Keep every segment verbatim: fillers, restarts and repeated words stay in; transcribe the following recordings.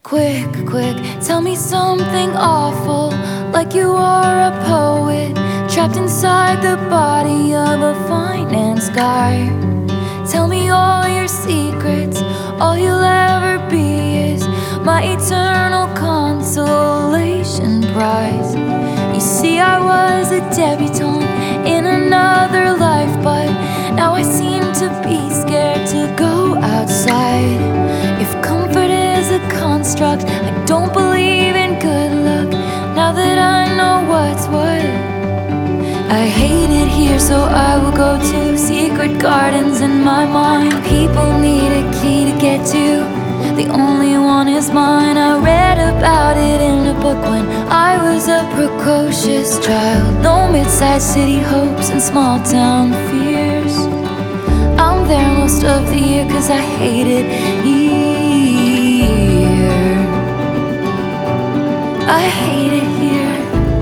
Quick, quick, tell me something awful, like you are a poet trapped inside the body of a finance guy. Tell me all your secrets, all you'll ever be is my eternal consolation prize. You see, I was a debutante in another life, but now I seem to be scared to go outside. If comfort is a construct, I don't believe in good luck. Now that I know what's what, I hate it here, so I will go to secret gardens in my mind. People need a key to get to, the only one is mine. I read about it in a book when I was a precocious child. No mid-sized city hopes and small town fears. I'm there most of the year cause I hate it here. I hate it here.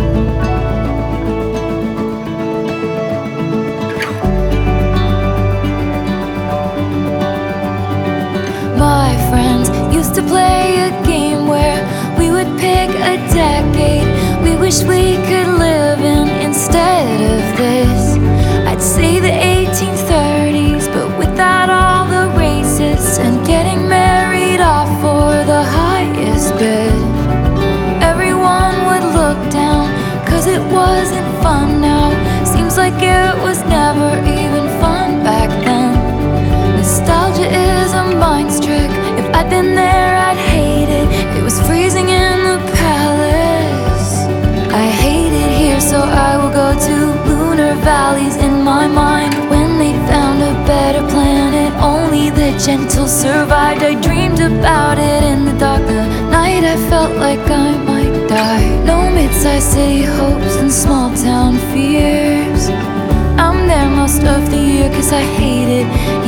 My friends used to play a game where we would pick a decade we wish we could live in instead of this. I'd say the eighteen thirties, but without all the racists and getting married off for the highest bid. Everyone would look down cause it wasn't fun now. Seems like it was never even fun back then. Nostalgia is a mind's trick. If I'd been there, I'd hate it. It was freezing in the palace. I hate it here, so I will go to lunar valleys in my mind. When they found a better planet, only the gentle survived. I dreamed about it in the dark. The night I felt like I might die. No mid-sized city hopes and small town fears. I'm there most of the year cause I hate it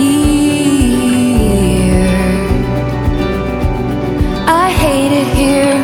here. I hate it here.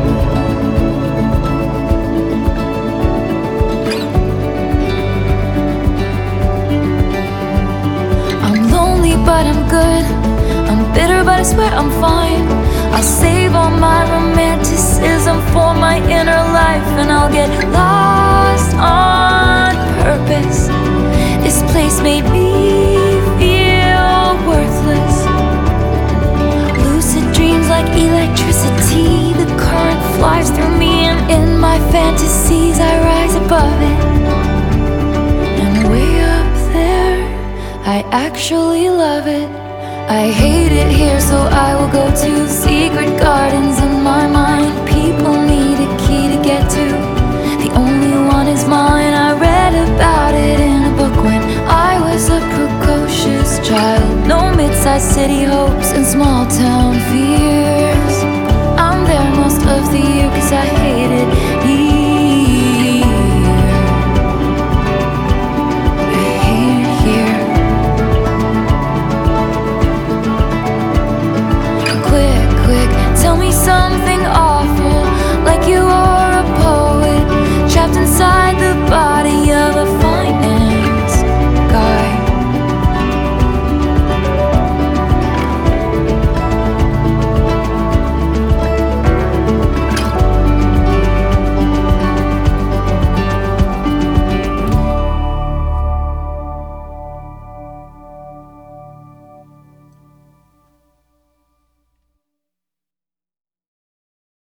I'm lonely but I'm good. I'm bitter but I swear I'm fine. I'll save all my romanticism for my inner life, and I'll get lost on purpose. This place made me feel worthless. Lucid dreams like electricity. The current flies through me, and in my fantasies I rise above it. And way up there, I actually love it. I hate it here, so I will go to secret gardens in my mind. People need a key to get to, the only one is mine. I read about it in a book when I was a precocious child. No mid-sized city hopes and small town fears.